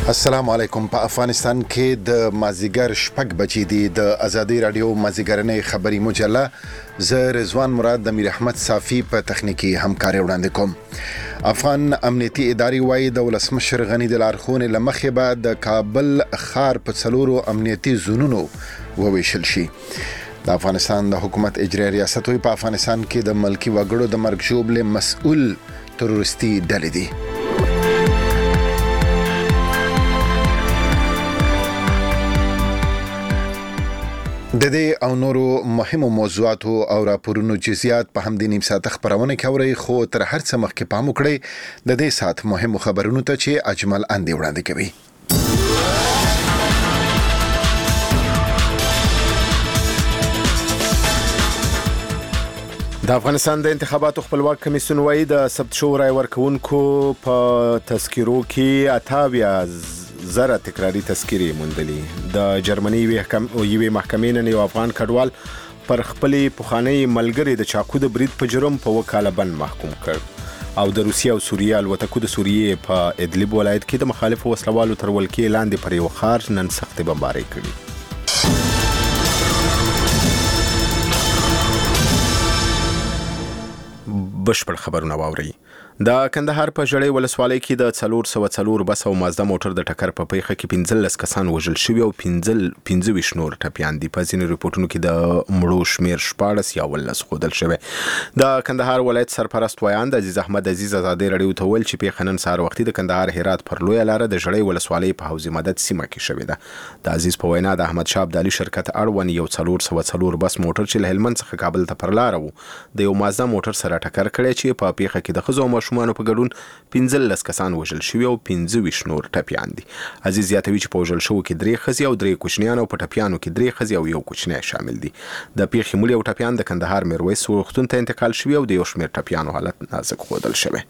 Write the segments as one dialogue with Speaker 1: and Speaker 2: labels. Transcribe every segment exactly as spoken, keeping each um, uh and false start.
Speaker 1: السلام علیکم. په افغانستان کې د مازیګر شپږ بجې دي. د ازادي رادیو مازیګرنۍ خبري مجله زه رضوان مراد د میر احمد صافی په تخنیکی همکاري وړاندې کوم. افغان امنیتي ادارې وايي د ولسمشر غنی د لارښوونې له مخې به د کابل ښار په څلورو امنیتي زونونو وویشل شي. د افغانستان د حکومت اجرایي ریاست په افغانستان کې د ملکی وګړو د مرګ ژوبلې مسؤل تروریستي ډلې دي. د دې او نورو مهمو موضوعاتو او راپورونو جزئیات په همدې نیم ساعت خبرونه کې اورئ، خو تر هر څه مخکې پام وکړئ د دې ساعت مهمو خبرونو ته چې اجمل اندې وړاندې کوي. د افغانستان د انتخاباتو خپلواک کمیسیون وايي د ثبت شوو رای ورکوونکو په تذکرو کې اتاویا زره تکراری تذکرې موندلې. د جرمني یوې محکمې نن یو افغان کډوال پر خپلې پخوانۍ ملګرې د چاقو د برید په جرم په اوه کاله بند محکوم کړ. او د روسیې او سوریې الوتکو د سوریې په ادلب ولایت کې د مخالفو وسلوالو تر ولکې لاندې پر یو ښار نن سختې بمبارۍ کړي. بشپړ خبرونه واورئ. د کندهار په ژړۍ ولسوالۍ کې د څلور سوه څلور بس او مازدا موټر د ټکر په پیښه کې پنځلس کسان وژل شوي او پنځه ویشت نور ټپیان دي. په ځینو ریپورټونو کې د مړو شمیر شپاړس یا اوولس ښودل شوی. د کندهار ولایت سرپرست ویاند عزیز احمد عزیز ازادي رادیو ته ویل چې پیښه نن سهار وختي د کندهار هرات پر لویه لاره د ژړۍ ولسوالۍ په حوض مدد سیمه کې شوې ده. د عزیز په وینا د احمد شاه ابدالي شرکت اړوند یو څلور سوه څلور بس موټر چې له هلمند څخه کابل ته پر لاره و د یو مازدا موټر سره ټکر کړی چې په پیښه کې د ښځو او ماشومانو په ګډون پنځلس کسان وژل شوي او پنځه ویشت نور ټپیان دي. عزیز زیاتوي چې په وژل شوو کې درې ښځې او درې کوچنیان او په ټپیانو کې درې ښځې او یو کوچنی شامل دي. د پیښې مړي او ټپیان د کندهار میرویس روغتون ته انتقال شوي او د یو شمېر ټپیانو حالت نازک ښودل شوی.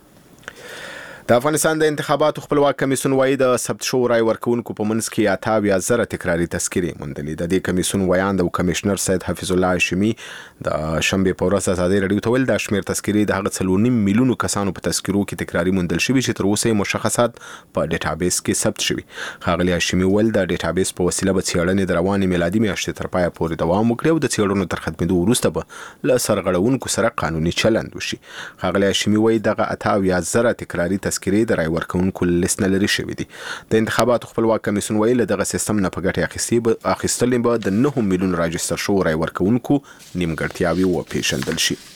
Speaker 1: د افغانستان د انتخاباتو خپلواک کمیسیون وايي د ثبت شوو رای ورکوونکو په منځ کې اتاویا زره تکراري تذکرې موندلې. د دې کمیسیون ویاند او کمشنر سید حفیظ الله هاشمي د شنبې په ورځ ازادي رادیو ته ویل د شمېر تذکرې د هغه څلور نیم میلیونو کسانو په تذکرو کې تکراري موندل شوي چې تر اوسه مشخصات په ډیټابیس کې ثبت شوي. ښاغلي هاشمي ویل د ډیټابیس په وسیله به څېړنې د روانې میلادي میاشتې تر پایه پورې دوام وکړي او د څېړنو تر ختمېدو وروسته به له سرغړونکو سره قانوني چلند وشي. ښاغلي هاشمي وایي دغه اتاویا زره تکراري تذکرې د رای ورکوونکو لیست نه لري شوي دي. د انتخاباتو خپلواک کمیسیون ویل دغه سیستم نه په ګټې اخیستلې به د نهه میلیون راجستر شوو رای ورکوونکو نیمګړتیاوې وپېژندل شي.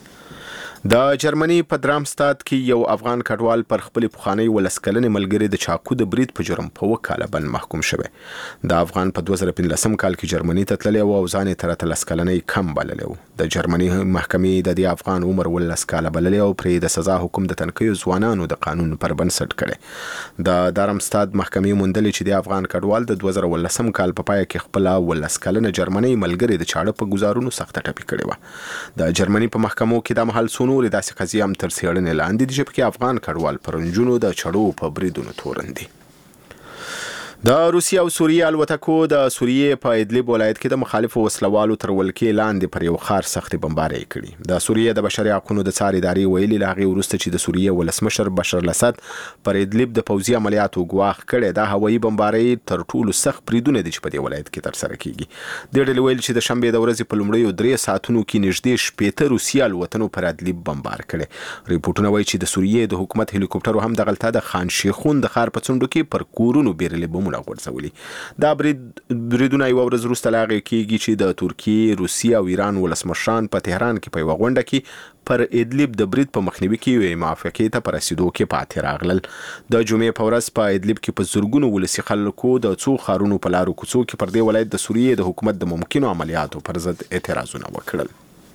Speaker 1: د جرمني په درامستاد کې یو افغان کډوال پر خپلې پخوانۍ ولس کلنې ملګرې د چاقو د برید په جرم په اوه کاله بند محکوم شوی. د افغان په دوه زره پنځلسم کال کې جرمني ته تللی و او ځان یې تر اتلس کلنۍ کم بللی و. د جرمني محکمې د دې افغان عمر اوولس کاله بللی او پرې د سزا حکم د تنکیو ځوانانو د قانون پر بنسټ کړی. د درامستاد محکمې موندلې چې د افغان کډوال د دوه زره اوولسم کال په پای کې خپله اوولس کلنه جرمنۍ ملګرې د چاړه په ګزارونو سخته ټپي کړې وه. د جرمني په محکمو کې دا مهال څو نورې داسې قضیې هم تر څېړنې لاندې دي چې پکې افغان کډوال پر نجونو د چړو په بریدونو تورن دي. د روسیې او سوریې الوتکو د سوریې په ادلب ولایت کې د مخالفو وسلوالو تر ولکې لاندې پر یو ښار سختې بمبارۍ کړي. د سوریې د بشري حقونو د څار ادارې ویلي له هغې وروسته چې د سوریې ولسمشر بشر الاسد پر ادلب د پوځي عملیاتو ګواښ کړی، دا هوایي بمبارۍ تر ټولو سخت بریدونه دي چې په دې ولایت کې ترسره کیږي. دې ډلې ویل چې د شنبې د ورځې په لومړیو درې ساعتونو کې نږدې شپېته روسي الوتنو پر ادلب بمبار کړی. ریپورټونه وایي چې د سوریې د حکومت هلیکوپټرو هم دغلته د خان شیخون د ښار په څنډو کې پر کورونو بیرلې بمونه غورځولي. دا برید بریدونه یوه ورځ وروسته له هغې کېږي چې د ترکیې، روسیې او ایران ولسمشران په تهران کې په یوه غونډه کې پر ادلب د برید په مخنیوي کې یوې موافقې ته په رسېدو کې پاتې راغلل. د جمعې په ورځ په ادلب کې په زرګونو ولسي خلکو د څو ښارونو په لارو کوڅو کې پر دې ولایت د سوریې د حکومت د ممکنو عملیاتو پر ضد اعتراضونه وکړل.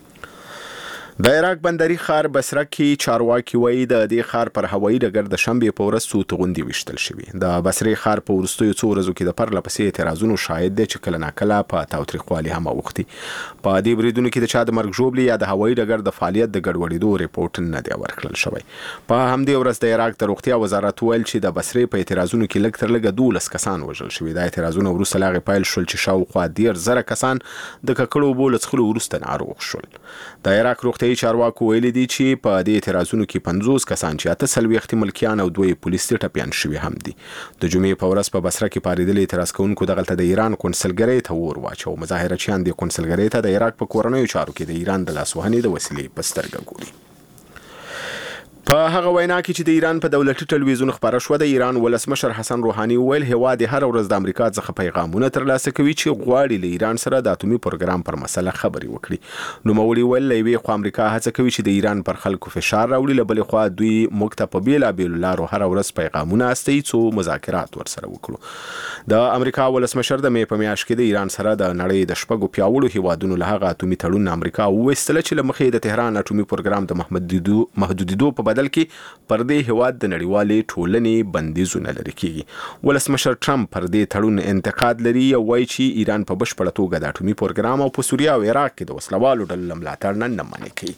Speaker 1: د عراق بندري ښار بصره کې چارواکي وایي د دې ښار پر هوایي ډګر د شنبې په ورځ څو توغندي ویشتل شوي. د بصرې ښار په وروستیو څو ورځو کې د پرله پسې اعتراضونو شاهد دی چې کله ناکله په تاوتریخوالي هم اوښتي. په دې بریدونو کې د چا د مرګ ژوبلې یا د هوایي ډګر د فعالیت د ګډوډېدو ریپورټ نه دی ورکړل شوی. په همدې ورځ د عراق د روغتیا وزارت ویل چې د بصرې په اعتراضونو کې لږ تر لږه دولس کسان وژل شوي. دا اعتراضونه وروسته له هغې پیل شول چې شاوخوا دېرش زره کسان د ککړو اوبو له څښلو وروسته ناروغ شول. د عراق روغتیا روغتیايي چارواکو ویلي دي چې په دې اعتراضونو کې پنځوس کسان چې اته څلوېښت ملکیان او دوی پولیس ټپیان شوي هم دي. د جمعې په ورځ په بصره کې پارېدلي اعتراض کوونکو دغلته د ایران قونسلګرۍ ته اور واچو. مظاهرچیان د قونسلګرۍ ته د عراق په کورنیو چارو کې د ایران د لاسوهنې د وسیلې په سترګه ګوري. په هغه وینا کې چې د ایران په دولتي ټلویزیون خبره شوه، د ایران ولسمشر حسن روحاني وویل هیواد هر ورځ د امریکا څخه پیغامونه ترلاسه کوي چې غواړي له ایران سره د اټومي پروګرام پر مسله خبرې وکړي. نوموړي وویل له یوې خوا امریکا هڅه کوي چې د ایران پر خلکو فشار راوړي، له بلې خوا دوی موږ ته په بېلابېلو لارو هر ورځ پیغامونه استوي څو مذاکرات ورسره وکړو. د امریکا ولسمشر د مې په میاشت کې د ایران سره د نړۍ د شپږو پیاوړو هیوادونو له هغه اټومي تړون امریکا وویستله چې له مخې د تهران اټومي پروګرام د محدودیدو په بدل کې پر دې هیواد د نړیوالې ټولنې بندیزونه لري کیږي. ولسمشر ټرمپ پر دې تړون انتقاد لري او وایي چې ایران په بشپړه توګه د اټومي پروګرام او په سوریه او عراق کې د وسلوالو ډلو ملاتړ نه منع کوي.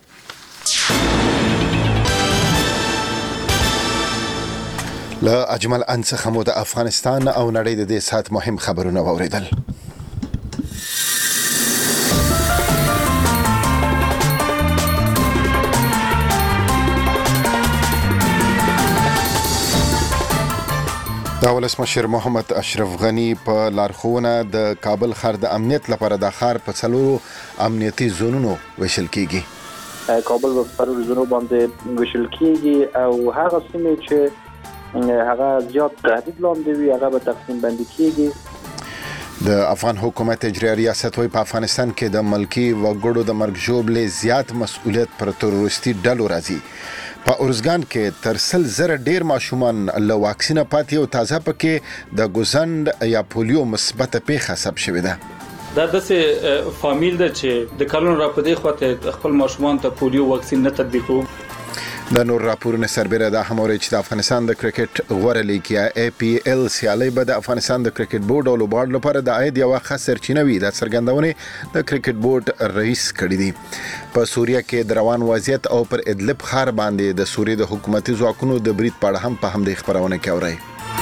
Speaker 2: له اجمل ان څخه مو د افغانستان او نړۍ د دې سات مهم خبرونه واوریدل. د ولسمشر محمد اشرف غنی په لارښوونه د کابل ښار د امنیت لپاره د ښار په څلورو امنیتي زونونو ویشل کیږي.
Speaker 3: کابل په څلورو زونو باندې ویشل کیږي او هغه سیمې چې هغه زیات تهدید لاندې وي هغه به تقسیم بندي کیږي.
Speaker 2: د افغان حکومت اجرایي ریاست وایي په افغانستان کې د ملکی وګړو د مرګ ژوبلې زیات مسؤلیت پر تروریستي ډلو راځي. په اورزګان کې تر سل زره ډیر ماشومان له واکسینه پاتې او تازه پکې د ګوزند یا پولیو مثبت پیښه ثبت شوې ده.
Speaker 4: دا داسې فامیل ده چې د کلونو را پدې خواته خپل ماشومان ته پولیو واکسین نه تطبیقو.
Speaker 2: د نور راپورونه سربېره د هموري چې د افغانستان د کرکټ غوړه لیګ یا ای پی ایل سیالي به د افغانستان د کرکټ بورډ او لوبغاړو لپاره د عاید یو ښه سرچینه وي. د څرګندونې د کرکټ بورډ رئیس کړی دی. په سوریه کې د روان وضعیت او پر ادلب ښار باندې د سوریې د حکومتي ځواکونو د برید په اړه هم په همدې خبرونه کې اوري.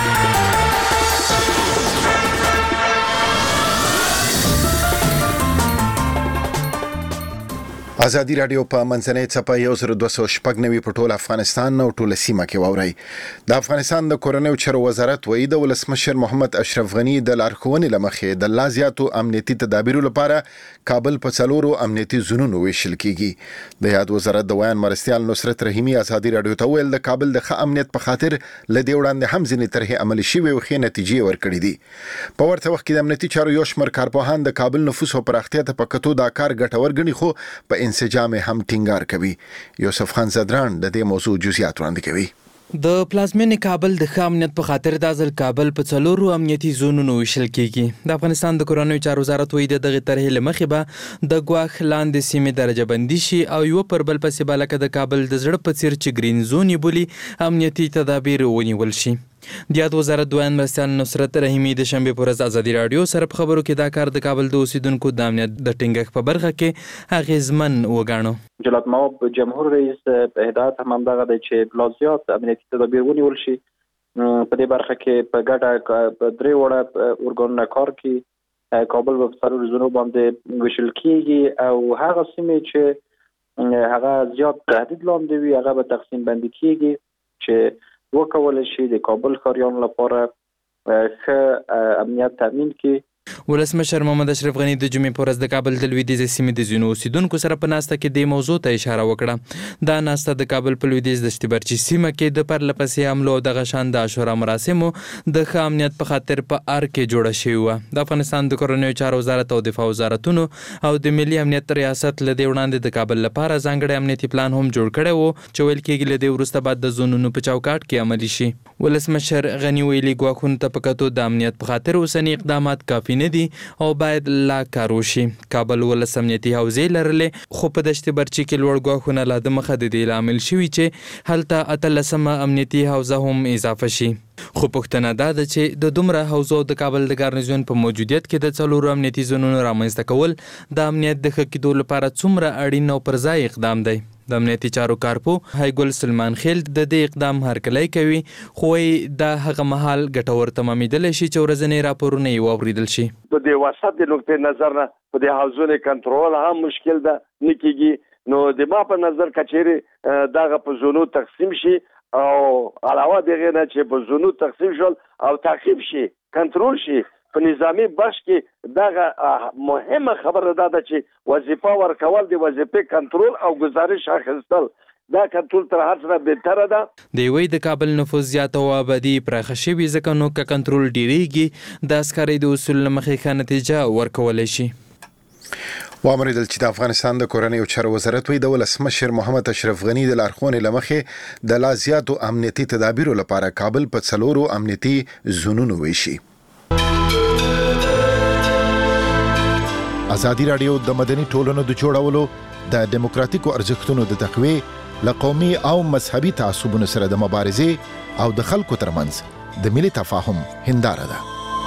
Speaker 2: ازادي رادیو په منځنۍ څپه یو زر دوه سوه شپږ نوي په ټول افغانستان او ټول سیمه کې واوري. د افغانستان د کورنیو چارو وزارت وایي د ولسمشر محمد اشرف غنی د لارښوونې لمخې د لا زیاتو امنیتي تدابیرو لپاره کابل په څلورو امنیتي زونونو ویشل کیږي. د یاد وزارت د ویان مرستیال نصرت رحیمي ازادي رادیو ته ویل د کابل د ښه امنیت په خاطر لدې وړاندې هم ځینې طرحې عملي شوې او ښې نتیجې ورکړې دي. په ورته وخت کې د امنیتي چارو یو شمېر کارپوهان د کابل نفوس او پراختیا ته په کتو دا کار ګټور ګڼي خو په انسجام هم ټینګار کوي. یوسف خان زدران د دې موضوع جزئیات وړاندې کوي.
Speaker 5: د پلازمینې کابل د ښه امنیت په خاطر د ځل کابل په څلورو امنیتي زونونو ویشل کیږي. د افغانستان د کورنیو چارو وزارت وایي د دغه طرحې له مخې به د ګواښ لاندې سیمې درجه بندي شي او یو پر بل پسې به لکه د کابل د زړه په څیر چې ګرین زون یې بولي امنیتي تدابیر ونیول شي. د یاد وزارت دویم مرستیال نصرت رحیمي د شنبې په ورځ ازادي رادیو سره په خبرو کې دا کار د کابل د اوسیدونکو د امنیت د ټینګښت په برخه کې اغیزمن وګاڼه.
Speaker 3: جلال مآب جمهور رئیس هدایت هم همدغه دی چې لا زیات امنیتي تدابیر ونیول شي. په دې برخه کې په ګډه په درې وړه ارګانونه کار کوي. کابل په څلورو زونو باندې ویشل کیږي او هغه سیمې چې هغه زیات تهدید لاندې وي هغه به تقسیم بندي کیږي چې وکول شي د کابل ښاریانو لپاره ښه امنیت تامین کړي.
Speaker 5: ولسمشر محمد اشرف غنی د جمعې په ورځ د کابل د لویدیځ سیمې د ځینو اوسیدونکو سره په ناسته کې د موضوع ته اشاره وکړه. دا ناسته د کابل په لویدیځ د شتیبرچي سیمه کې د پرله پسې حملو او دغه شان د عاشورا مراسمو د ښه امنیت په خاطر په ار کې جوړه شوې وه. د افغانستان د کورنیو چارو وزارت او دفاع وزارتونو او د ملي امنیت ریاست له دې وړاندې د کابل لپاره ځانګړی امنیتي پلان هم جوړ کړی و چې ویل کېږي له دې وروسته بعد د زونونو په چوکاټ کې عملي شي. ولسمشر غنی ویلي ګواښونو ته په کتو د امنیت په خاطر اوسني اقدامات کافي نه دي او باید لا کار وشي. کابل ولس امنیتي حوزې لرلې خو په دشت برچي کې لوړ ګواښونه لا د مخه د دې لامل شوي چې هلته اتلسمه امنیتي حوزه هم اضافه شي. خو پوښتنه دا ده چې د دومره حوزو د کابل د ګارنیزون په موجودیت کې د څلورو امنیتي زونونو رامنځته کول د امنیت د ښه کېدو لپاره څومره اړین او پر ځای اقدام دی. د امنیتي چارو کارپو هایګل سلمان خیل د دې اقدام هرکلی کوي خو دا هغه مهال ګټور تمامېدلی شي چې ورځنی راپورونه یې واورېدل شي.
Speaker 6: په دې وسط د نقطې نظر نه په دې حوزونو کنټرول هم مشکل ده نه کېږي. نو د ما په نظر کچېره دغه په زونو تقسیم شي او علاوه دغه نه چې په زونو تقسیم شول او تعقیب شي کنټرول شي په نظامی بخش کې دغه مهمه خبره ده چې وظیفه ورکول د وظیفې کنټرول او گزارش اخیستل دا کنټرول تر هر څه بهتره ده.
Speaker 5: د وی د کابل نفوذ زیات او آبادی پراخه شوی ځکه نو که کنټرول ډیریږي د عسکرۍ د اصول مخې ښه نتیجه ورکولی شي.
Speaker 2: وامریدل چې د افغانستان د کورنیو چارو وزارت وی د ولسمشر محمد اشرف غنی د لارښوونې لمخې د لا زیاتو امنیتي تدابیرو لپاره کابل په څلورو امنیتي زونونو ویشي. ازادي راډیو د مدني ټولنو د جوړولو د دیموکراتیکو ارزښتونو د تقویې له قومي او مذهبي تعصبونو سره د مبارزې او د خلکو ترمنځ د ملي تفاهم هنداره ده.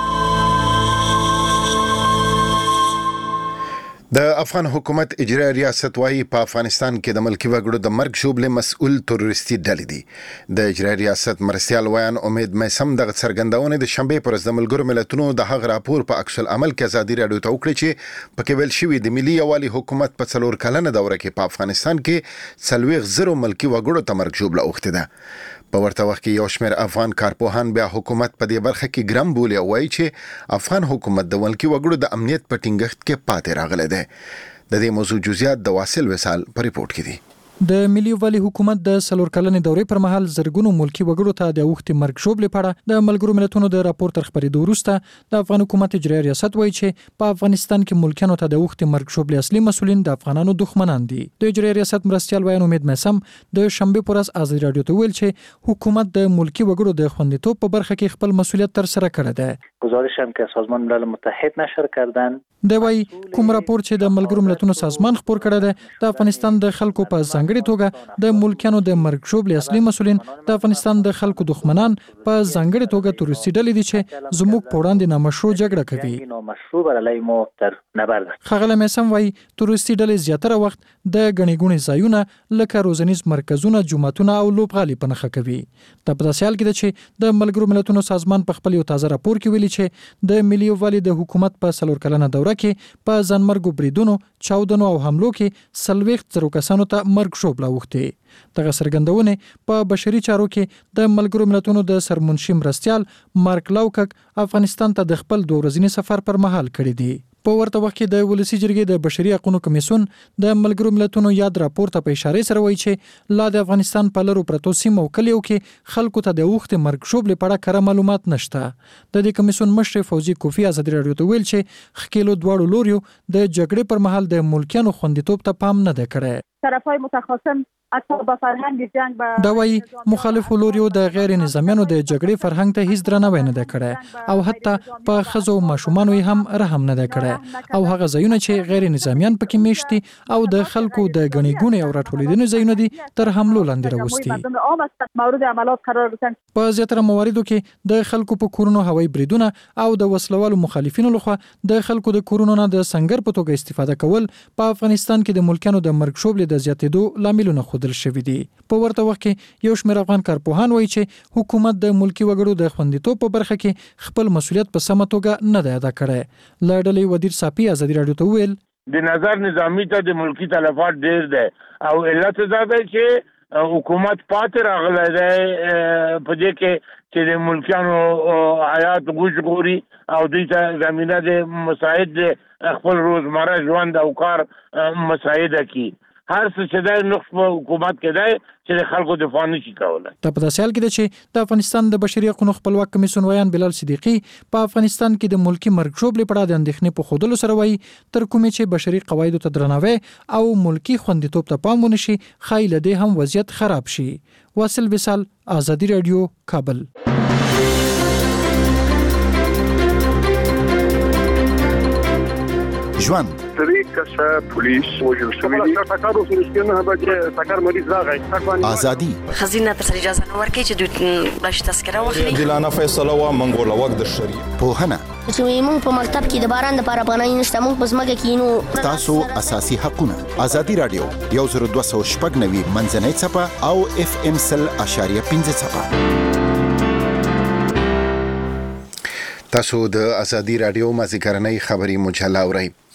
Speaker 2: د افغان حکومت اجرایي ریاست وايي په افغانستان کې د ملکی وګړو د مرګ شوبله مسؤل تروریستي ډلې دي. د اجرایي ریاست مرستیال ویان امید مېسم د څرګندونې د شنبه پر ورځ د ملګرو ملتونو د هغ راپور په عکس العمل کې ازادي راډیو ته وکړي چې پکې ویل شوی د ملي یوالي حکومت په څلور کلنه دوره کې په افغانستان کې څلوېښت زره ملکی وګړو ته مرګ شوبله اوښتې ده. په ورته وخت کې یو شمېر افغان کارپوهان بیا حکومت په دې برخه کې ګرم بولي او وایي چې افغان حکومت د ملکی وګړو د امنیت په ټینګښت کې پاتې راغلی دی. د دې موضوع جزئیات د واصل وصال په ریپورت کې دي.
Speaker 7: د ملي یووالي حکومت د څلور کلنې دورې پر مهال زرګونو ملکی وګړو ته د اوښتې مرګ شوبلې په اړه د ملګرو ملتونو د راپور تر خپرېدو وروسته د افغان حکومت اجرایي ریاست وایي چې په افغانستان کې ملکیانو ته د اوښتې مرګ شوبلې اصلي مسؤلین د افغانانو دښمنان دي. د اجرایي ریاست مرستیال ویان امید مېسم د شنبه پر ورځ ازادي راډیو ته ویل چې حکومت د ملکی وګړو د خوندیتوب په برخه کې خپل مسؤلیت تر سره کړی دی.
Speaker 8: گزارش هم که سازمان ملل متحد نشر کردن
Speaker 7: د وای کوم راپور چې د ملګرو ملتونو سازمان خپور کړی دی د افغانستان د خلکو په ځانګړي توګه د ملکیانو د مرګ شوبلې اصلي مسؤلین د افغانستان د خلکو دښمنان په ځانګړي توګه تروریستي ډلې دي چې زموږ په وړاندې نامشروع جګړه کوي.
Speaker 8: نامشروع بر علیه ما تر نبرد.
Speaker 7: ښاغلی مېسم وای تروریستي ډلې زیاتره وخت د ګڼې ګوڼې ځایونه لکه روزنیز مرکزونه، جوماتونه او لوبغالي په نښه کوي. دا په داسې حال کې ده چې د ملګرو ملتونو سازمان په خپل یو تازه راپور کې ویلي چې د ملي یووالي د حکومت په څلور کلنه دوره کې په ځانمرګو بریدونو، چاودنو او حملو کې څلوېښت زرو کسانو ته مرګ شوبله اوښتې. دغه څرګندونې په بشري چارو کې د ملګرو ملتونو د سرمنشي مرستیال مارک لاوکک افغانستان ته د خپل دوه ورځني سفر پر مهال کړی دی. په ورته وخت کې د ولسی جرګې د بشري حقوقو کمیسیون د ملګرو ملتونو یاد راپور ته په اشاره سره وایي چې لا د افغانستان په لرو پرتو سیمو او کلیو کې خلکو ته د اوښتې مرګ شوبلې په اړه کره معلومات نشته. د دې کمیسیون مشر فوزي کوفی ازادي راډیو ته ویل چې ښکېلو دواړو لوریو د جګړې پر مهال د ملکیانو خوندیتوب ته پام نه دی کړی.
Speaker 9: طرفای متخاصم حتی با فرهنگ جنگ با
Speaker 7: دا وایي مخالفو لوریو د غیر نظامیانو د جګړې فرهنګ ته هیڅ درناوی نه دی کړی او حتی په ښځو او ماشومانو یې هم رحم نه دی کړی او هغه ځایونه چې غیر نظامیان پکې میشت دي او د خلکو د ګڼې ګوڼې او راټولېدنې ځایونه دي تر حملو لاندې راوستي.
Speaker 9: مورد عملیات قرار گرفتن.
Speaker 7: په زیاتره مواردو کې د خلکو په کورونو هوایي بریدونه او د وسلوالو مخالفینو لخوا د خلکو د کورونو نه د سنگر په توګه استفاده کول په افغانستان کې د ملکیانو د مرګ شوبلې د زیاتېدو لاملونه ښودل شوي دي. په ورته وخت کې یو شمېر افغان کارپوهان وایي چې حکومت د ملکی وګړو د خوندیتوب په برخه کې خپل مسؤلیت په سمه توګه نه دی ادا کړی. له ډلې ودیر صافي ازادي راډیو ته ویل
Speaker 10: د نظر نظامی ته د ملکی تلفات ډیر دی او علت دا دی چې حکومت پاتې راغلی دی په دې کې چې د ملکیانو حیات غوش غوري او دوی ته زمینه د مساعد خپل روزمره ژوند او کار مساعده کی. هر څه چې د نقص په حکومت کې دی چې د خلکو دفاع نشي کولی.
Speaker 7: دا په داسې حال کې ده چې د افغانستان د بشري حقوقو خپلواک کمیسیون ویان بلال صدیقي په افغانستان کې د ملکی مرګ شوبلې په اړه د اندېښنې په ښودلو سره وایي تر کومې چې بشري قواعدو ته درناوی او ملکی خوندیتوب ته پام ونشي ښایي له دې هم وضعیت خراب شي. واصل وصال، ازادي راډیو، کابل.
Speaker 2: ژوند
Speaker 11: طریق کسا پولیس وجل شوی دی تاکارو سرسکنه به تاکار مریض راغی
Speaker 2: ازادي
Speaker 12: خزینه تر اجازه نه ورکړي چې دوی باش تذکره واخلي.
Speaker 13: دلانه فیصله وا منګول وخت د شری
Speaker 2: په هنه
Speaker 14: چې موږ په مکتب کې د باران د لپاره بنای نشته موږ په ځمکه کې نو
Speaker 2: تاسو اساسي حقونه. ازادي رادیو یو زر دوه سوه شپږ نوي منځنۍ چپه او اف ام سل اشاریه پنځه چپه. تاسو د ازادي رادیو مازیګرنۍ خبري مجله اورئ.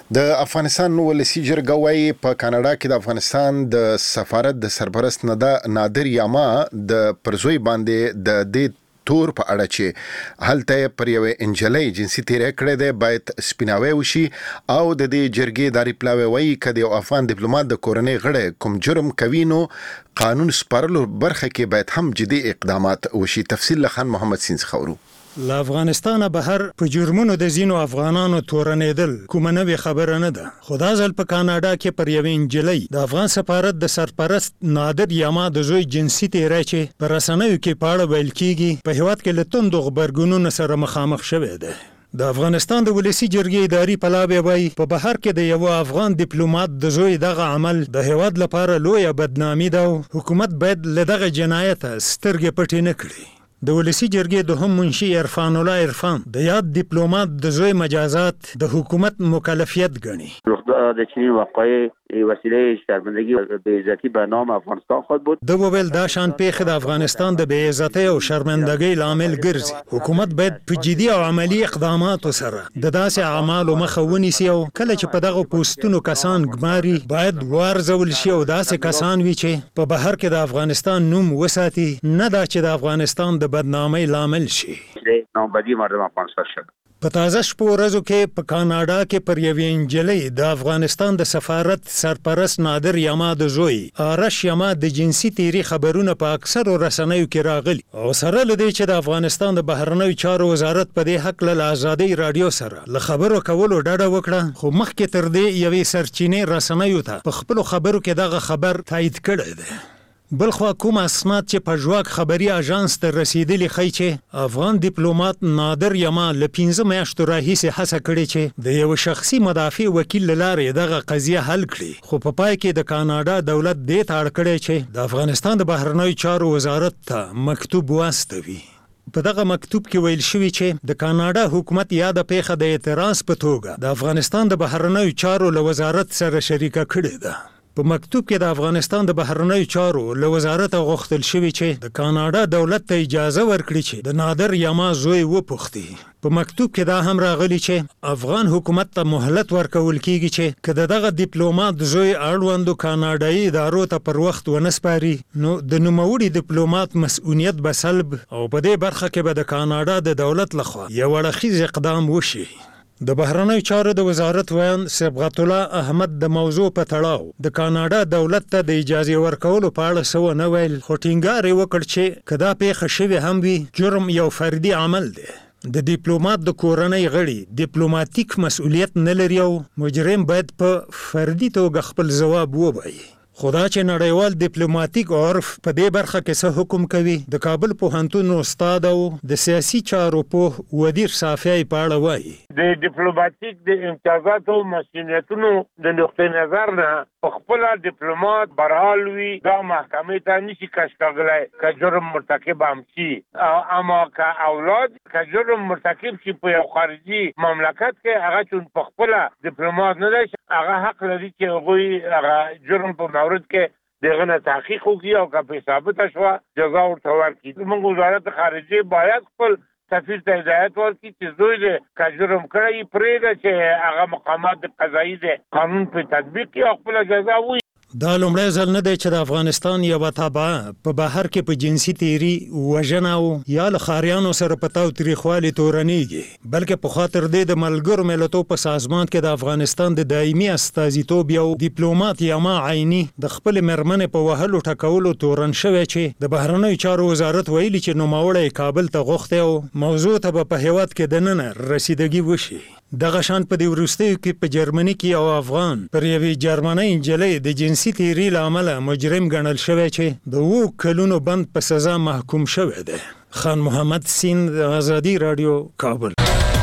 Speaker 2: د افغانستان ولسی جرګه وايي په کاناډا کې د افغانستان د سفارت د سرپرست نادر یاما د پرزوی باندې د دې تور په اړه چې هلته پر یو انجلۍ جنسي تیری کړی دی باید سپیناوی وشي او د دې جرګې د ریپلاوی وایي کله یو افغان ډیپلوماټ د کورنۍ غړی کوم جرم کوي نو قانون سپارلو برخه کې باید هم جدي اقدامات وشي. تفصیل خان محمد سینز خورو.
Speaker 15: له افغانستان بهر په جرمونو د زینو افغانانو تورنېدل کومه نوې خبره نه ده، خو دا ځل په کاناډا کې پر یوې انجلۍ د افغان سفارت د سرپرست نادر یاما د زوی جنسي تیری چې په رسنیو کې په اړه ویل کېږي په هیواد کې له توندو غبرګونونو سره مخامخ شوی دی. د افغانستان د ولسی جرګې اداري پلاوی وایي په بهر کې د یو افغان ډیپلوماټ د زوی دغه عمل د هیواد لپاره لویه بدنامي ده او حکومت باید له دغه جنایت سترګې پټې نه کړي. د ولسی جرګې دوهم منشي عرفان الله عرفان د یاد ډیپلوماټ د زوی مجازات د حکومت مکلفیت ګڼي.
Speaker 16: د چینی واقعي وسیله شرمندگی و بے عزتی به نام افغانستان خود بود.
Speaker 15: د وویل دا شان پیښه د افغانستان د بے عزتی او شرمندګۍ لامل ګرځي. حکومت باید په جدي او عملی اقداماتو سره د داسې اعمالو مخه ونیسي او کله چې په دغه پوسټونو کسان ګماري باید وارزول شي او داسې کسان وي چې په بهر کې د افغانستان نوم وساتي، نه دا چې د افغانستان د بدنامۍ لامل شي.
Speaker 16: نامبدي مردم افغانستان شد.
Speaker 15: په تازه شپو ورځو کې په کاناډا کې پر یوې انجلۍ د افغانستان د سفارت سرپرست نادر یاما د زوی آرش یاما د جنسي تیری خبرونه په اکثرو رسنیو کې راغلي او سره له دې چې د افغانستان د بهرنیو چارو وزارت په دې حق له آزادۍ رادیو سره له خبرو کولو ډډه وکړه، خو مخکې تر دې یوې سرچینې رسنیو ته په خپلو خبرو کې دغه خبر تایید کړی دی. بلخوا کوم اسناد چې په ژواک خبري اژانس ته رسیدلی ښیي چې افغان ډیپلوماټ نادر یاما له پنځه میاشتو راهیسې هڅه کړې چې د یو شخصي مدافع وکیل له لارې دغه قضیه حل کړي، خو په پای کې د کاناډا دولت دې ته اړ کړی چې د افغانستان د بهرنیو چارو وزارت ته مکتوب واستوي. په دغه مکتوب کې ویل شوی چې د کاناډا حکومت یاده پیښه د اعتراض په توګه د افغانستان د بهرنیو چارو له وزارت سره شریکه کړې ده. په مکتوب کې د افغانستان د بهرنیو چارو له وزارت غوښتل شوی چې د کاناډا دولت ته اجازه ورکړي چې د نادر یاما زوی وپوښتي. په مکتوب کې دا هم راغلی چې افغان حکومت ته مهلت ورکول کیږي چې که دغه ډیپلوماټ زوی اړوندو کاناډایي ادارو ته پر وخت ونه سپاري نو د نوموړي ډیپلوماټ مسؤلیت به سلب او په دې برخه کې به د کاناډا د دولت لخوا یو اړخیز اقدام وشي. د بهرنیو چارو د وزارت ویان صبغت الله احمد د موضوع په تړاو د کاناډا دولت ته د اجازه ورکولو په اړه څه ونه ویل، خو ټینګار یې وکړ چې که دا پیښه شوې هم وي جرم یو فردي عمل دی. د ډیپلوماټ د کورنۍ غړي ډیپلوماټیک مسؤلیت نه لري او مجرم باید په فردي توګه خپل ځواب ووایي. خو دا چې نړیوال ډیپلوماټیک عرف په دې برخه کې څه حکم کوي د کابل پوهنتون استاد او د سیاسي چارو پوه ودیر صافی په اړه وایي.
Speaker 10: د ډیپلوماټیک د امتیازاتو مسؤلیتونو د نقطې نظر نه په خپل ډیپلوماټ برحال وي دا محکمې ته نشي کش کولای که جرم مرتکب هم شي، اما که اولاد که جرم مرتکب شي په یو خارجي مملکت کې هغه چون په خپل ډیپلوماټ نه دی هغه حق لري چې هغوی هغه جرم په مورد کې دغه نه تحقیق وکړي او که په ثابته شوه جزا ورته ورکړي. زموږ وزارت خارجه باید خپل سفیر ته هدایت ورکړي چې زوی دې که جرم کړی پرېږده چې هغه مقامات قضایي د قانون په تطبیق کړي او خپله جزا ووایي.
Speaker 15: دا لومړی ځل نه دی چې د افغانستان یوه تابعه په بهر کې په جنسي تیري وژنه او یا له ښاریانو سره په تاوتریخوالي تورنېږي، بلکې په خاطر دې د ملګرو ملتو په سازمان کې د افغانستان د دایمي استازیتوب یو ډیپلوماټ یاما عیني د خپلې مېرمنې په وهلو ټکولو تورن شوی چې د بهرنیو چارو وزارت ویلي چې نوموړی کابل ته غوښتی او موضوع ته به په هیواد کې دننه رسیدګي وشي. دغه شان په دې وروستیو کې په جرمني کې یو افغان پر یوې جرمنۍ نجلۍ د جنسي تیري له امله مجرم ګڼل شوی چې د اوو کلونو بند په سزا محکوم شوی دی. خان محمد سیند، آزادي رادیو، کابل.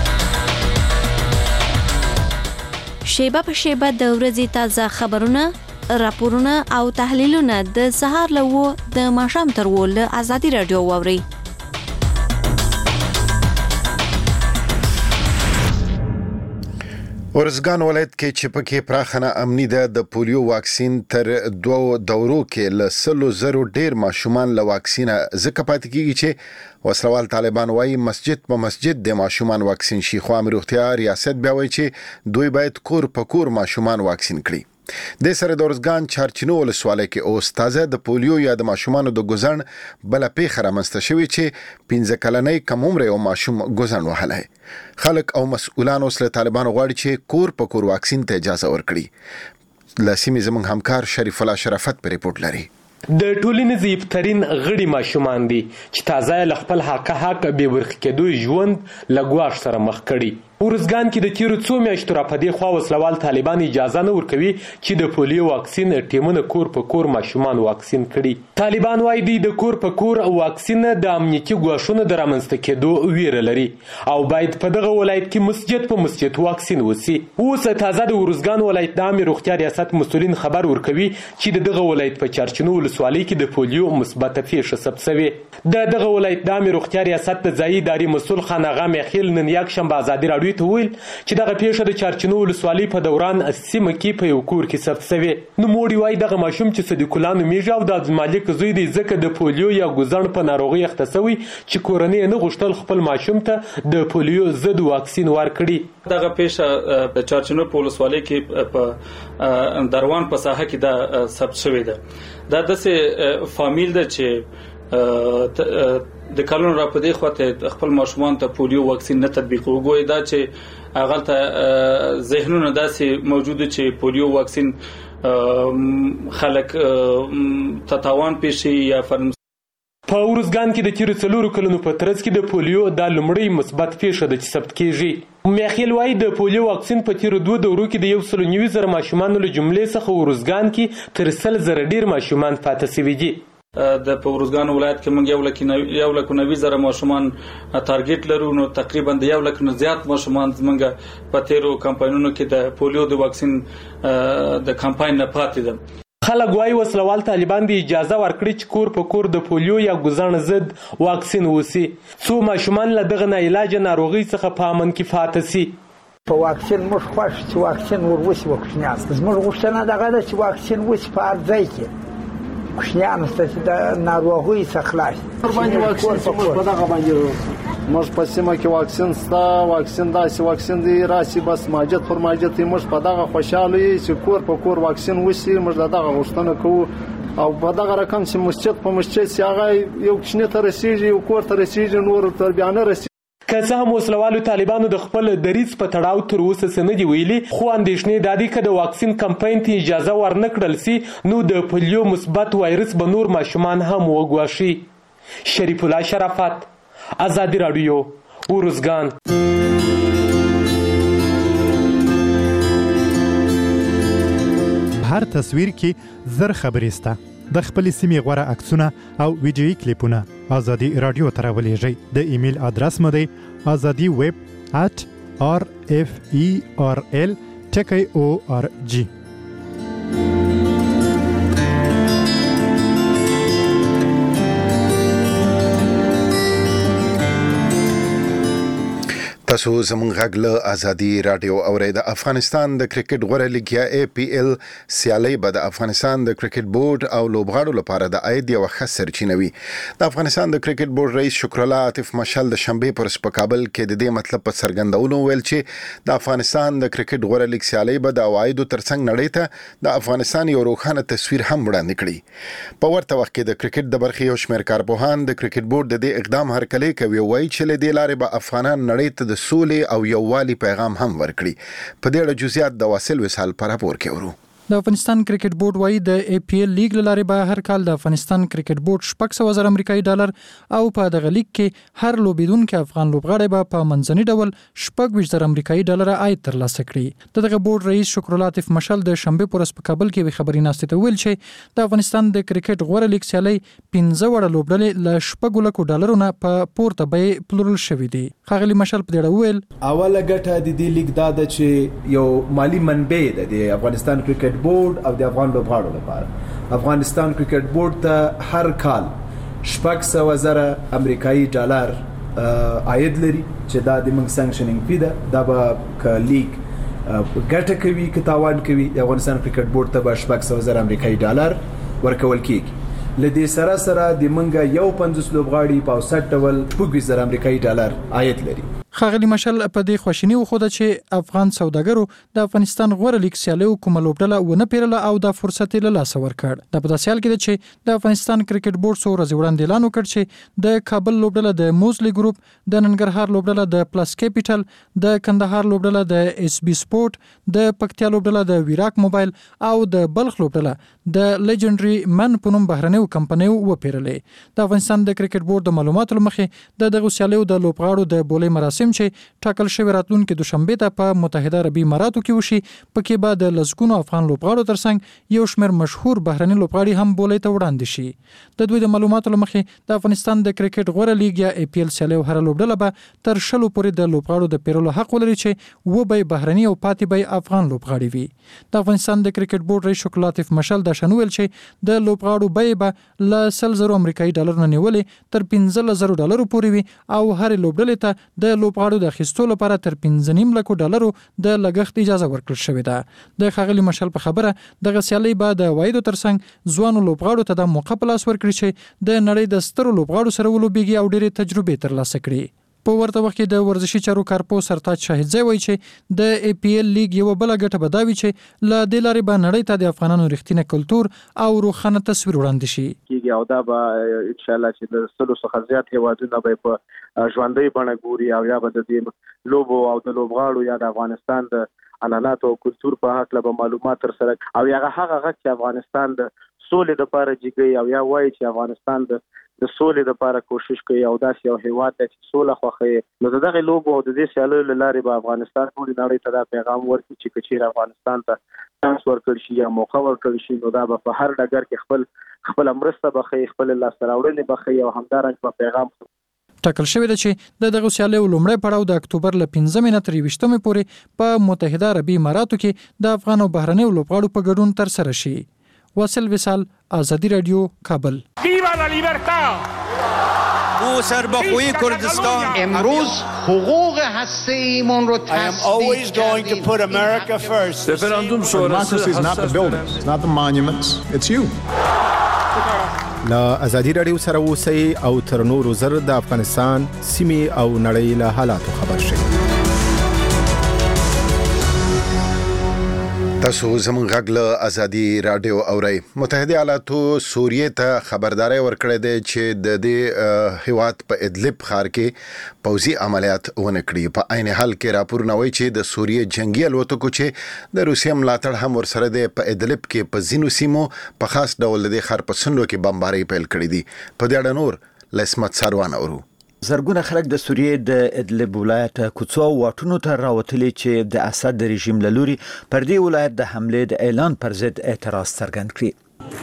Speaker 17: شیبه په شیبه د ورځې تازه خبرونه، راپورونه او تحلیلونه د سهار له اوو د ماښام تر اوو له آزادي رادیو واورئ.
Speaker 2: ورزګان ولایت کې چې پکې پراخنه امنی ده د پولیو واکسین تر دوه دورو کې ل سلو زرو ډیر ماشومان له واکسینه ځکه پاتې کیږي چې وسلوال طالبان وايي مسجد په مسجد د ماشومان واکسین شي، خو امر روغتیا ریاست بیا وایي چې دوی باید کور په کور ماشومان واکسین کړي. د سره د ورزګان چارچینو ولسوالۍ کې اوس تازه د پولیو یا د ماشومانو د ګوزن بل پیښه رامنځته شوې چې پنځه کلنۍ کم عمر یو ماشوم ګوزن وهلی. خلک او مسؤلان اوس له طالبانو غواړي چې کور په کور واکسین ته اجازه ورکړي. له سیمې زموږ همکار شریف الله شرافت په ریپورت لري.
Speaker 18: د ټولنې ضعیفترین غړي ماشومان دي چې تازه له خپل حق حق به ورخ کېدو ژوند لګواښ سره مخ کړي. ورزګان کې د تیرو څو میاشتو راپدې خوا وسلوال طالبان اجازه نه ورکوي چې د پولیو واکسین ټیمونه کور په کور ماشومان واکسین کړي. طالبان وايي دی د کور په کور واکسین د امنیتي ګواښونو د رامنځته کېدو ویره لري او باید په دغه ولایت کې مسجد په مسجد واکسین وسی. اوس تازه د ورزګان ولایت د عامه روغتیا ریاست مسؤلین خبر ورکوي چې د دغه ولایت په چارچینو ولسوالۍ کې د پولیو مثبته پیښه ثبت شوې. د دغه ولایت د عامه روغتیا ریاست د ځایي اداري مسؤل خان اغا میخیل نن یک شنبه ازادي راډیو ته ویل چې دغه پیښه د چارچینو ولسوالۍ په دوران سیمه کې په یو کور کې ثبت شوې. نوموړي وايي دغه ماشوم چې صدیق الله نومیږي او د عبدالمالک زوی دی ځکه د پولیو یا ګوزن په ناروغۍ اخته شوی چې کورنۍ نه غوښتل خپل ماشوم ته د پولیو ضد واکسین ورکړي.
Speaker 4: دغه پیښه په چارچینو په ولسوالۍ کې په دروان په ساحه کې دا ثبت شوې ده. دا داسې فامیل ده چې د کلونو را پدې خواته خپل ماشومان ته پولیو واکسین نه تطبیق وګوي. دا چې اغلته ذهنونه داسې موجوده چې پولیو واکسین خلک تتاوان پیشي یا فرم.
Speaker 18: په ورزګان کې د تیرو څلورو کلونو په ترڅ کې د پولیو د لومړی مثبت پیښه د ثبت کیږي. میخیل وايي د پولیو واکسین په تیرو دوه دورو کې د یو سل نوي زره ماشومانو له جملې څخه ورزګان کې تر سل زره ډیر ماشومان پاتې شوي دي.
Speaker 4: د پورزګان ولایت کې موږ یو لک یو لک نوي زره ماشومان ټارګټ لرو، نو تقریبا د یو لک نه زیات ماشومان زمونږ په تیرو کمپاینونو کې د پولیو د واکسین د کمپاین نه پاتې دي.
Speaker 18: خلک وايي وسلوال طالبان د اجازه ورکړي چې کور په کور د پولیو یا ګوزن ضد واکسین وسی، څو ماشومان له دغه نه علاج ناروغي څخه په امن کې فاتح سي.
Speaker 19: په واکسین موږ خوښ چې واکسین وروسی وکړو. زموږ غوښتنه دغه ده چې واکسین وسی په هر ځای کې کوشنیان ست د ناروغي څخه خلاص.
Speaker 20: باندې واکسین څه په دغه باندې موږ په سیمه کې واکسین ستا واکسین داسې واکسین دی راسي بس ماجد پر ماجد موږ په دغه خوشاله یو چې کور په کور واکسین وسی. موږ دغه غوښتنه کوو او په دغه رقم چې مسجد په مسجد سیاغه یو کشنه تر رسیږي یو کور تر رسیږي نور تر بیان رسیږي.
Speaker 18: که څه هم وسلوالو طالبانو د خپل دریځ په تړاو تر اوسه څه نه دي ویلي، خو اندېښنې دا دي که د واکسین کمپاین ته اجازه ورنه کړل سي نو د پولیو مثبت وایرس به نور ماشومان هم وګواښي. شریف الله شرافت، ازادي راډیو، ورزګان.
Speaker 21: هر تصویر کې زر خبرې سته. د خپل سیمې غوره عکسونه او ویډیویي کلیپونه ازادي رادیو ته راولېږئ. د ایمیل ادرس مو دی ازادي ویب ات آر اف ای آر ال ټکی او آر جی.
Speaker 2: تاسو زموږ غږ له ازادي رادیو اورئ. د افغانستان د کرکټ غوره لیګ یا ای پی ال سیالۍ به د افغانستان د کرکټ بورډ او لوبغاړو لپاره د عاید یوه ښه سرچینه وي. د افغانستان د کرکټ بورډ رئیس شکر الله عاطف مشال د شنبې پر ورځ په کابل کې د دې مطلب په څرګندولو ویل چې د افغانستان د کرکټ غوره لیګ سیالۍ به د عوایدو ترڅنګ نړۍ ته د افغانستان یو روښانه تصویر هم وړاندې کړي. په ورته وخت کې د کرکټ د برخې یو شمېر کارپوهان د کرکټ بورډ د دې اقدام هرکلی کوي او وایي چې له دې لارې به افغانان نړۍ ته د سولې او یووالي پیغام هم ورکړي. په دې اړه جزئیات د واصل وصال په راپور کې ورو.
Speaker 7: د افغانستان کرکټ بورډ وايي د ای پی ال لیګ لاره به هر کال د افغانستان کرکټ بورډ شپږ سوه زره امریکایي ډالر او په دغه لیګ کې هر لوبیدونکو افغان لوبغاړی به په منځني ډول شپږ ویشت زره امریکایي ډالر عاید ترلاسه کړي. دغه بورډ رئیس شکر الله عاطف مشال د شنبې پر ورځ په کابل کې خبري ناستې ته ویل چې د افغانستان د کرکټ غوره لیګ سیالۍ پنځه وړه لوبډلې له شپږ لکو ډالرو نه په پورته بیې پلورل شوي دي. ښاغلي مشال په دې اړه ویل
Speaker 22: اوله ګټه د دې لیګ دا ده چې یو مالی منبع ده د افغانستان کرکټ بورډ او د افغان لوبغاړو لپاره. افغانستان کرکټ بورډ ته هر کال شپږ سوه زره امریکایي ډالر عاید لري چې دا د موږ سانکشنینګ فی ده. دا به که لیګ ګټه کوي که تاوان کوي. د افغانستان کرکټ بورډ ته به شپږ سوه زره امریکایي ډالر ورکول کیږي. لدې سره سره د منګه یو پنځوس لوبغاړي په اوسط ډول شپږ زره امریکایي ډالر عاید لري.
Speaker 7: خاغلی مشل په دې خوشینی وخوده چې افغان سوداګرو د افغانستان غوړه لیګ سیالیو کومه لوبډله ونه پیرله او د فرصت له لاس ورکړ. د په داسې حال کې چې د افغانستان کرکټ بورډ څو ورځې وړاندې اعلان وکړ چې د کابل لوبډله د موزلی ګروپ، د ننګرهار لوبډله د پلس کیپټل، د کندهار لوبډله د اس بي سپورت، د پکتیا لوبډله د ویراک موبایل او د بلخ لوبډله د لیجنډري من په نوم بهرنیو کمپنیو وپیرلې. د افغانستان د کرکټ بورډ د معلوماتو لمخې د دغه سیالیو د لوبغاړو د بولې مراسم چې ټاکل شوی راتلونکي دوشنبه ته په متحده عربي اماراتو کې وشي، پکې به د لسګونو افغان لوبغاړو ترڅنګ یو شمېر مشهور بهرني لوبغاړي هم بولې ته وړاندې شي. د دوی د معلوماتو لمخې د افغانستان د کرکټ غوړه لیګ یا ای پی ایل سیالیو هر لوبډله به تر شلو پورې د لوبغاړو د پیرلو حق ولري چې و به بهرني او پاتې به افغان لوبغاړي وي. د افغانستان د کرکټ بورډ رئیس شکر لطیف مشل د شنویل چې د لوبغاړو به به ل سل زرو امریکایي ډالر نه نیولې تر پنځه زره ډالر پورې وي او هر لوبډلې ته د لوبغاړو د اخیستو لپاره تر پنځه نیم لکو ډالرو د لګښت اجازه ورکړل شوې ده. د خاغلی مشل په خبره دغه سیالي به د وایدو ترڅنګ ځوانو لوبغاړو ته د موقع په لاس ورکړي چې د نړۍ د سترو لوبغاړو سره ولوبېږي او ډېرې تجربې ترلاسه کړي. په ورته وخت کې د ورزشي چارو کارپو سرتاج شاهدزی وایي چې د ای پی ایل لیګ یو بل ګټه به دا وي چې ل دې لارې به نړۍ ته د افغانانو رښتینی کلتور او روښانه تصویر وړاندې شي.
Speaker 1: کیږي او دا به ان شاء الله چې د سلو څخه زیات هیوادونه به په ژوندۍ بڼه ګوري او یا به د دې لوبو او د لوبغاړو یا د افغانستان د عنعنات او کلتور په حق له معلومات تر سره او یا هغه هغه چې افغانستان د سولې لپاره جګي او یا وایي چې افغانستان د د سولې لپاره کوشش کوي او داسې یو هیواد دی چې سوله خوښوي. نو دغه لوبو او د دې سیالیو له لارې به افغانستان ټولې نړۍ ته دا پیغام ورکړي چې که چیرې افغانستان ته چانس ورکړل شي یا موقع ورکړل شي نو دا به په هر ډګر کې خپل خپله مرسته به ښیي، خپلې لاسته راوړنې به ښیي او همدارنګه به پیغام
Speaker 7: ټاکل شوی ده چې د دغه سیالیو لومړی پړاو د اکتوبر له پنځمې نه تر یویشتمې پورې په متحده عربي اماراتو کې د افغان او بهرنیو لوبغاړو په ګډون ترسره شي. واصل وصال، آزادی رادیو، کابل.
Speaker 3: ویوا لا لیبرتا.
Speaker 23: او سربخوی کردستان
Speaker 3: امروز حقوق هسته‌ایمون رو
Speaker 23: I am always going to put America first.
Speaker 3: رفراندوم شورای
Speaker 13: is not the buildings, it's not the monuments, it's you.
Speaker 24: لا آزادی رادیو سره اوسئ او تر نورو زر د افغانستان سیمې او نړۍ له حالاتو خبر شئ.
Speaker 2: تاسو زموږ غږ له آزادي رادیو اورئ. متحده ایالاتو سوریې ته خبرداري ورکړې ده چې د دې هیواد په ادلب ښار کې پوځي عملیات ونه کړي. په عین حال کې راپورونه وایي چې د سوریې جنگي الوتکو چې د روسیې ملاتړ هم ورسره دی په ادلب کې په ځینو سیمو په خاص ډول د ښار په څنډو کې بمبارۍ پیل کړې دي. په دې اړه نور لسمت ساروان اورو.
Speaker 25: زرګونه خلک د سوریې د ادلب ولایت کوڅو واټونو ته راوتلي چې د اسد د رژیم له لوري پر دې ولایت د حمله د اعلان پر ضد اعتراض څرګند کړي.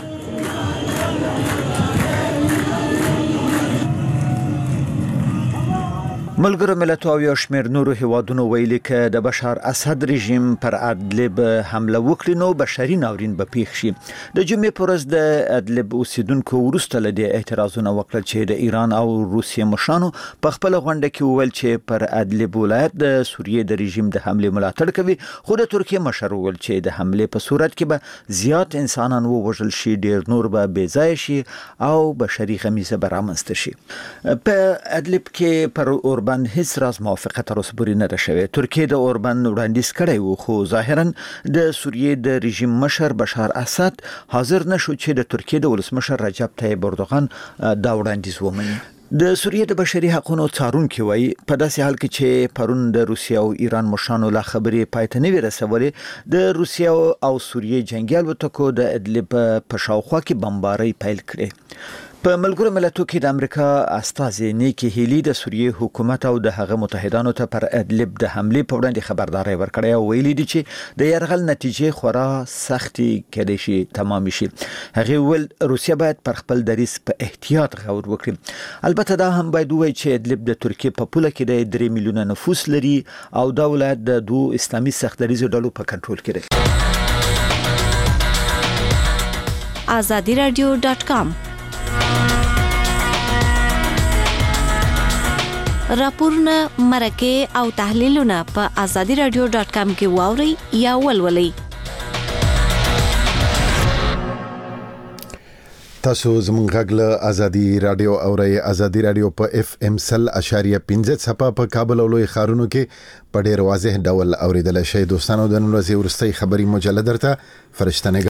Speaker 25: ملګرو ملتونو او یو شمېر نورو هیوادونو ویلي چې د بشار اسد رژیم پر ادلب حمله وکړي نو بشري ناورین به پیښ شي. د جمعې په ورځ د ادلب اوسیدونکو وروسته له دې اعتراضونه وکړل چې د ایران او روسیې مشرانو په خپل غونډه کې وویل چې پر ادلب ولایت د سوریې د رژیم د حمله ملاتړ کوي، خو د ترکیې مشر وویل چې د حمله په صورت کې به زیات انسانان ووژل شي، ډیر نور به بې ځایه شي او بشري غمیزه به رامنځته شي. په ادلب کې پر اوربان هیڅ راز موافقه تر اوسه پورې نه ده شوې. ترکیه د اوربان وړاندیز کړی و خو ظاهرا د سوریې د رژیم مشر بشار اسد حاضر نشو چې د ترکیې د ولسمشر رجب طیب اردوغان دا وړاندیز ومني. د سوریې د بشري حقوقو څارونکو وایي په داسې حال کې چې پرون د روسیا او ایران مشرانو لا خبرې پای ته نه وي رسولې، د روسیا او سوریې جنگي الوتکو د ادلب په شاوخوا کې بمبارۍ پیل کړې. په ملګرو ملتونو کې د امریکا استازي نیکی هیلی د سوریې حکومت او د هغه متحدانو ته پر ادلب د حمله په وړاندې خبرداري ورکړې او ویلي دي چې د يرغل نتیجې خورا سختي کېدای شي تمام شي. هغه ول روسیا باید پر خپل دریس په احتیاط غور وکړي. البته دا هم باید وایي چې ادلب د ترکیې په پوله کې د درې میلیونه نفوس لري او دا ولایت د دوه اسلامي سختدریزو ډلو په کنټرول کې دی.
Speaker 17: آزادی رادیو ډاٹ کام راپورونه مرکه او تحلیلونه په آزادي رادیو ډاټ کام کې واوري یا ولولئ.
Speaker 2: تاسو زموږ غږ له آزادي رادیو اورئ. آزادي رادیو په اف ام سل اشاریه پنځه څپه په کابل او لوی ښارونو کې په ډیر واضح ډول اوریدل شي. دوستانو د نن ورځې ورستۍ خبري مجله درته فرشته